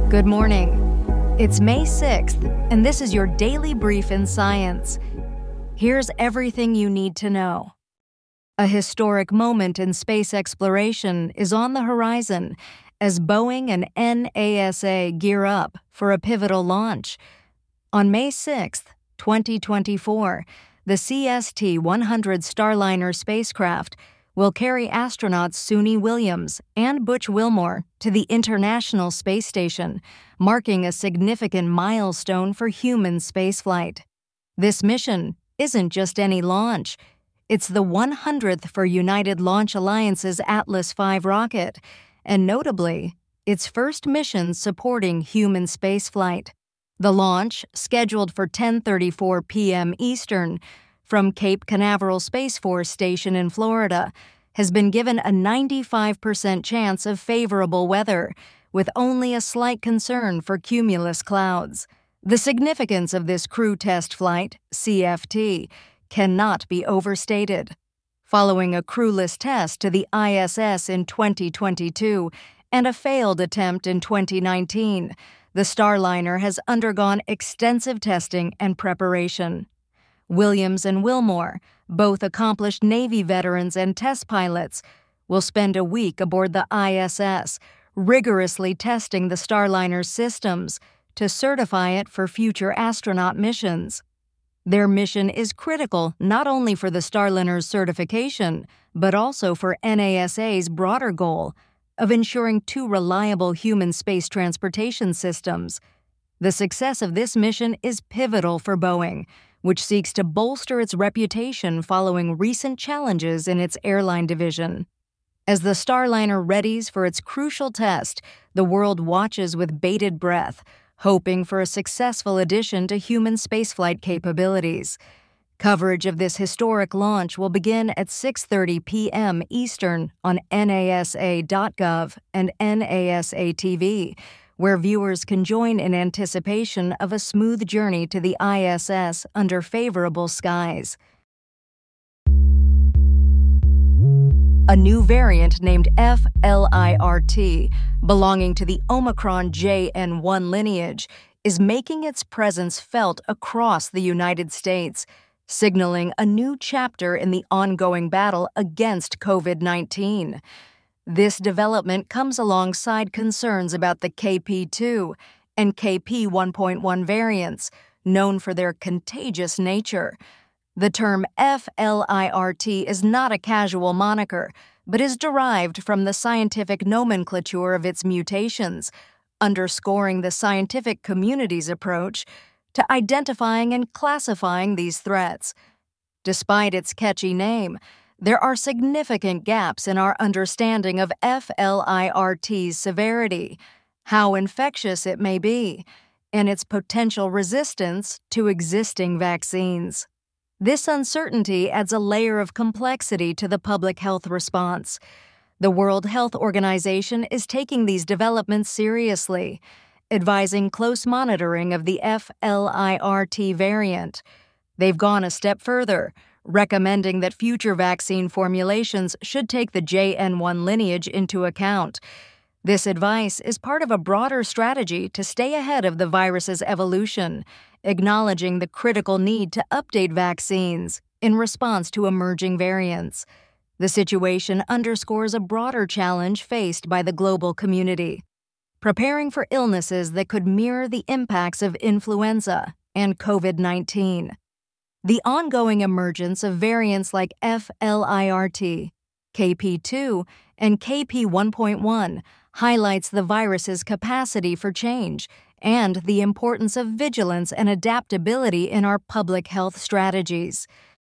Good morning. It's May 6th, and this is your daily brief in science. Here's everything you need to know. A historic moment in space exploration is on the horizon as Boeing and NASA gear up for a pivotal launch. On May 6th, 2024, the CST-100 Starliner spacecraft will carry astronauts Suni Williams and Butch Wilmore to the International Space Station, marking a significant milestone for human spaceflight. This mission isn't just any launch. It's the 100th for United Launch Alliance's Atlas V rocket, and notably, its first mission supporting human spaceflight. The launch, scheduled for 10:34 p.m. Eastern, from Cape Canaveral Space Force Station in Florida, has been given a 95% chance of favorable weather, with only a slight concern for cumulus clouds. The significance of this crew test flight, CFT, cannot be overstated. Following a crewless test to the ISS in 2022 and a failed attempt in 2019, the Starliner has undergone extensive testing and preparation. Williams and Wilmore, both accomplished Navy veterans and test pilots, will spend a week aboard the ISS, rigorously testing the Starliner's systems to certify it for future astronaut missions. Their mission is critical not only for the Starliner's certification, but also for NASA's broader goal of ensuring two reliable human space transportation systems. The success of this mission is pivotal for Boeing, which seeks to bolster its reputation following recent challenges in its airline division. As the Starliner readies for its crucial test, the world watches with bated breath, hoping for a successful addition to human spaceflight capabilities. Coverage of this historic launch will begin at 6:30 p.m. Eastern on NASA.gov and NASA TV, where viewers can join in anticipation of a smooth journey to the ISS under favorable skies. A new variant named FLIRT, belonging to the Omicron JN1 lineage, is making its presence felt across the United States, signaling a new chapter in the ongoing battle against COVID-19. This development comes alongside concerns about the KP2 and KP1.1 variants, known for their contagious nature. The term FLIRT is not a casual moniker, but is derived from the scientific nomenclature of its mutations, underscoring the scientific community's approach to identifying and classifying these threats. Despite its catchy name, there are significant gaps in our understanding of FLIRT's severity, how infectious it may be, and its potential resistance to existing vaccines. This uncertainty adds a layer of complexity to the public health response. The World Health Organization is taking these developments seriously, advising close monitoring of the FLIRT variant. They've gone a step further, recommending that future vaccine formulations should take the JN1 lineage into account. This advice is part of a broader strategy to stay ahead of the virus's evolution, acknowledging the critical need to update vaccines in response to emerging variants. The situation underscores a broader challenge faced by the global community, preparing for illnesses that could mirror the impacts of influenza and COVID-19. The ongoing emergence of variants like FLIRT, KP2, and KP1.1 highlights the virus's capacity for change and the importance of vigilance and adaptability in our public health strategies.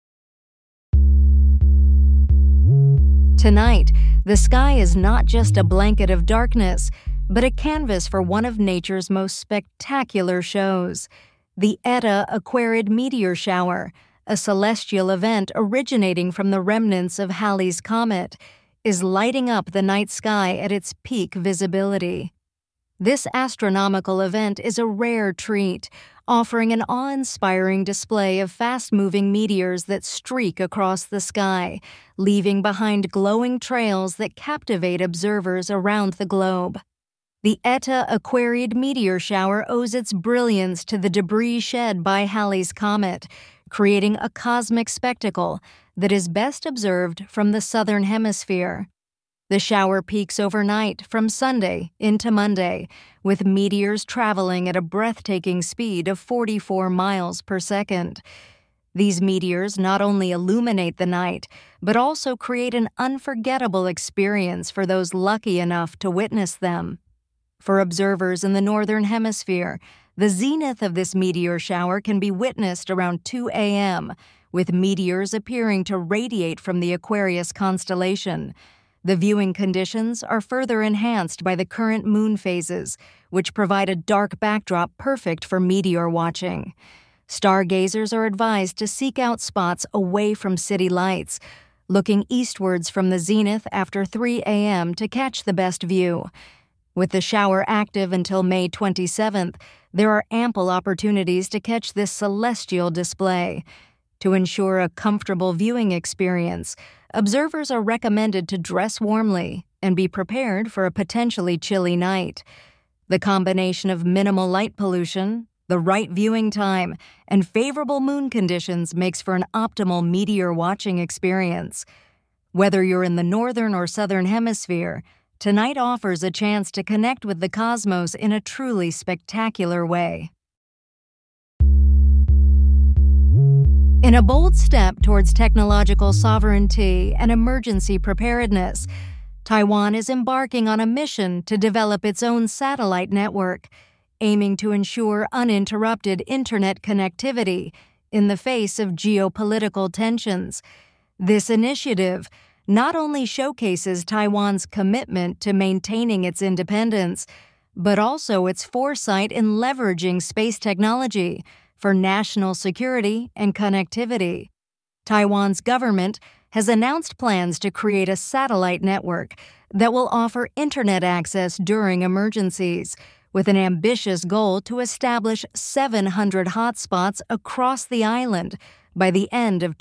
Tonight, the sky is not just a blanket of darkness, but a canvas for one of nature's most spectacular shows. The Eta Aquarid meteor shower, a celestial event originating from the remnants of Halley's Comet, is lighting up the night sky at its peak visibility. This astronomical event is a rare treat, offering an awe-inspiring display of fast-moving meteors that streak across the sky, leaving behind glowing trails that captivate observers around the globe. The Eta Aquariid meteor shower owes its brilliance to the debris shed by Halley's Comet, creating a cosmic spectacle that is best observed from the southern hemisphere. The shower peaks overnight from Sunday into Monday, with meteors traveling at a breathtaking speed of 44 miles per second. These meteors not only illuminate the night, but also create an unforgettable experience for those lucky enough to witness them. For observers in the northern hemisphere, the zenith of this meteor shower can be witnessed around 2 a.m., with meteors appearing to radiate from the Aquarius constellation. The viewing conditions are further enhanced by the current moon phases, which provide a dark backdrop perfect for meteor watching. Stargazers are advised to seek out spots away from city lights, looking eastwards from the zenith after 3 a.m. to catch the best view. With the shower active until May 27th, there are ample opportunities to catch this celestial display. To ensure a comfortable viewing experience, observers are recommended to dress warmly and be prepared for a potentially chilly night. The combination of minimal light pollution, the right viewing time, and favorable moon conditions makes for an optimal meteor watching experience. Whether you're in the northern or southern hemisphere, tonight offers a chance to connect with the cosmos in a truly spectacular way. In a bold step towards technological sovereignty and emergency preparedness, Taiwan is embarking on a mission to develop its own satellite network, aiming to ensure uninterrupted internet connectivity in the face of geopolitical tensions. This initiative not only showcases Taiwan's commitment to maintaining its independence, but also its foresight in leveraging space technology for national security and connectivity. Taiwan's government has announced plans to create a satellite network that will offer internet access during emergencies, with an ambitious goal to establish 700 hotspots across the island by the end of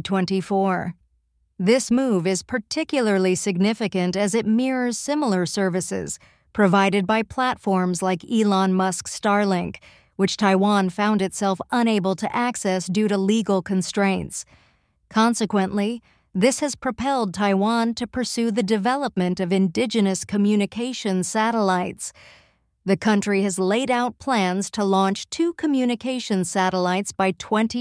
2024. This move is particularly significant as it mirrors similar services provided by platforms like Elon Musk's Starlink, which Taiwan found itself unable to access due to legal constraints. Consequently, this has propelled Taiwan to pursue the development of indigenous communication satellites. The country has laid out plans to launch 2 communication satellites by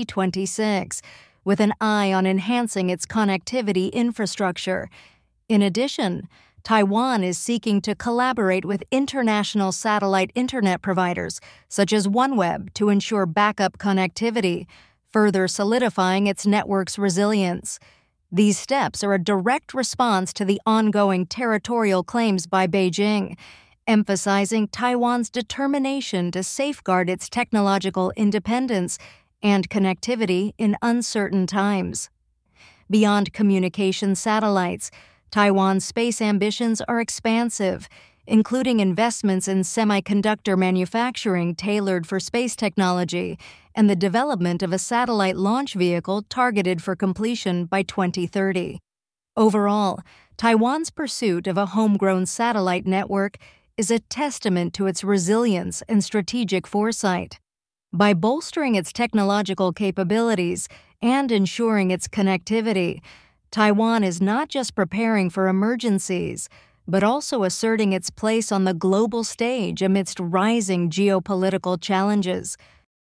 2026, with an eye on enhancing its connectivity infrastructure. In addition, Taiwan is seeking to collaborate with international satellite internet providers, such as OneWeb, to ensure backup connectivity, further solidifying its network's resilience. These steps are a direct response to the ongoing territorial claims by Beijing, emphasizing Taiwan's determination to safeguard its technological independence and connectivity in uncertain times. Beyond communication satellites, Taiwan's space ambitions are expansive, including investments in semiconductor manufacturing tailored for space technology and the development of a satellite launch vehicle targeted for completion by 2030. Overall, Taiwan's pursuit of a homegrown satellite network is a testament to its resilience and strategic foresight. By bolstering its technological capabilities and ensuring its connectivity, Taiwan is not just preparing for emergencies, but also asserting its place on the global stage amidst rising geopolitical challenges.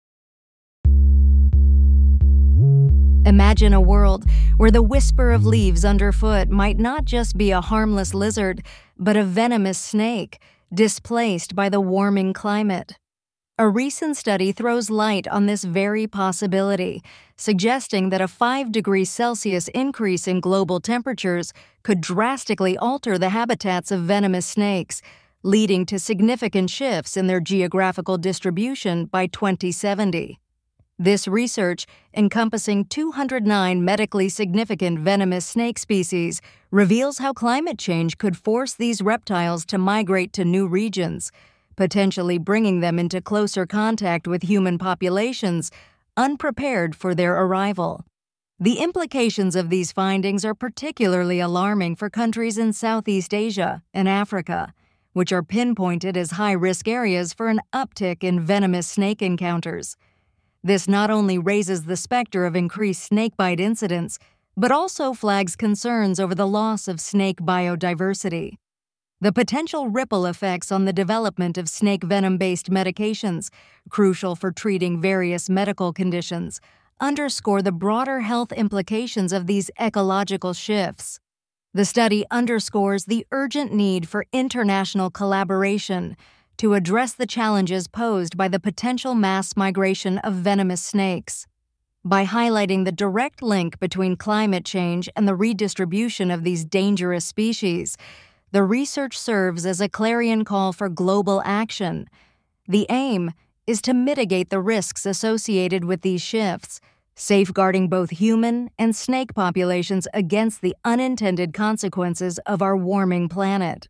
Imagine a world where the whisper of leaves underfoot might not just be a harmless lizard, but a venomous snake, displaced by the warming climate. A recent study throws light on this very possibility, suggesting that a 5 degrees Celsius increase in global temperatures could drastically alter the habitats of venomous snakes, leading to significant shifts in their geographical distribution by 2070. This research, encompassing 209 medically significant venomous snake species, reveals how climate change could force these reptiles to migrate to new regions, potentially bringing them into closer contact with human populations, unprepared for their arrival. The implications of these findings are particularly alarming for countries in Southeast Asia and Africa, which are pinpointed as high-risk areas for an uptick in venomous snake encounters. This not only raises the specter of increased snakebite incidents, but also flags concerns over the loss of snake biodiversity. The potential ripple effects on the development of snake venom-based medications, crucial for treating various medical conditions, underscore the broader health implications of these ecological shifts. The study underscores the urgent need for international collaboration to address the challenges posed by the potential mass migration of venomous snakes. By highlighting the direct link between climate change and the redistribution of these dangerous species, the research serves as a clarion call for global action. The aim is to mitigate the risks associated with these shifts, safeguarding both human and snake populations against the unintended consequences of our warming planet.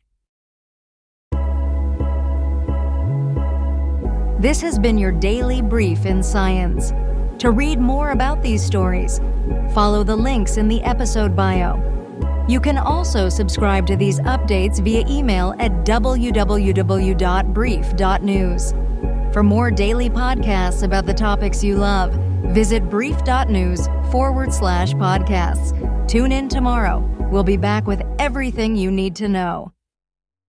This has been your daily brief in science. To read more about these stories, follow the links in the episode bio. You can also subscribe to these updates via email at www.brief.news. For more daily podcasts about the topics you love, visit brief.news/podcasts. Tune in tomorrow. We'll be back with everything you need to know.